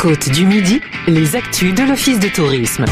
Côte du Midi, les actus de l'Office de tourisme.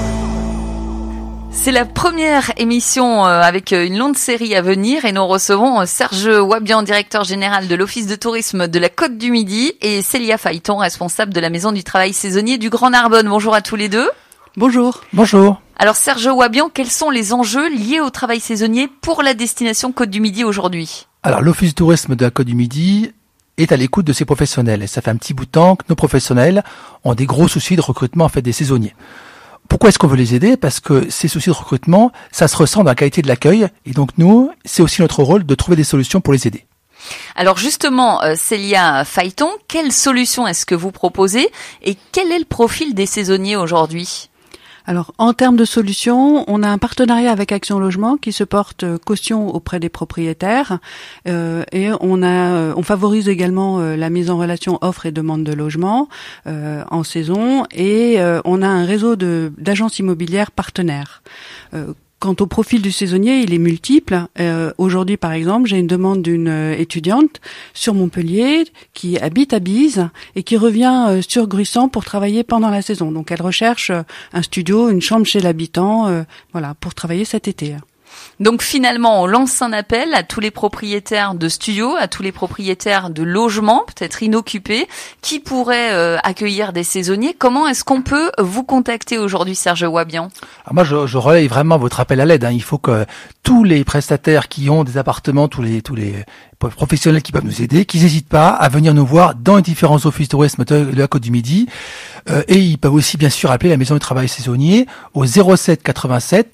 C'est la première émission avec une longue série à venir et nous recevons Serge Wabian, directeur général de l'Office de tourisme de la Côte du Midi, et Célia Phaïton, responsable de la Maison du travail saisonnier du Grand Narbonne. Bonjour à tous les deux. Bonjour. Bonjour. Alors Serge Wabian, quels sont les enjeux liés au travail saisonnier pour la destination Côte du Midi aujourd'hui ? Alors l'Office de tourisme de la Côte du Midi est à l'écoute de ses professionnels. Et ça fait un petit bout de temps que nos professionnels ont des gros soucis de recrutement en fait des saisonniers. Pourquoi est-ce qu'on veut les aider ? Parce que ces soucis de recrutement, ça se ressent dans la qualité de l'accueil. Et donc nous, c'est aussi notre rôle de trouver des solutions pour les aider. Alors justement, Célia Phaïton, quelle solution est-ce que vous proposez et quel est le profil des saisonniers aujourd'hui ? Alors, en termes de solutions, on a un partenariat avec Action Logement qui se porte caution auprès des propriétaires et on favorise également la mise en relation offre et demande de logement en saison et on a un réseau d'agences immobilières partenaires. Quant au profil du saisonnier, il est multiple. Aujourd'hui, par exemple, j'ai une demande d'une étudiante sur Montpellier qui habite à Bise et qui revient sur Gruissant pour travailler pendant la saison. Donc, elle recherche un studio, une chambre chez l'habitant, pour travailler cet été. Donc finalement, on lance un appel à tous les propriétaires de studios, à tous les propriétaires de logements, peut-être inoccupés, qui pourraient accueillir des saisonniers. Comment est-ce qu'on peut vous contacter aujourd'hui, Serge Wabian ? Alors moi, je relaye vraiment votre appel à l'aide. Il faut que tous les prestataires qui ont des appartements, tous les professionnels qui peuvent nous aider, qu'ils n'hésitent pas à venir nous voir dans les différents offices de tourisme de la Côte du Midi. Et ils peuvent aussi, bien sûr, appeler la Maison du travail saisonnier au 07 87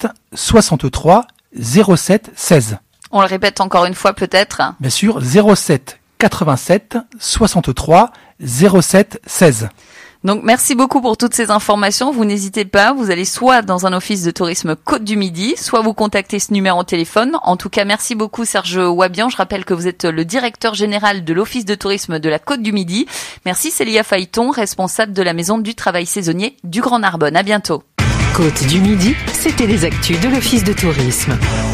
63 07 16. On le répète encore une fois peut-être. Bien sûr, 07 87 63 07 16. Donc merci beaucoup pour toutes ces informations. Vous n'hésitez pas, vous allez soit dans un office de tourisme Côte du Midi, soit vous contactez ce numéro de téléphone. En tout cas, merci beaucoup Serge Wabian. Je rappelle que vous êtes le directeur général de l'Office de tourisme de la Côte du Midi. Merci Célia Phaïton, responsable de la Maison du travail saisonnier du Grand Narbonne. À bientôt. Côte du Midi, c'était les actus de l'Office de tourisme.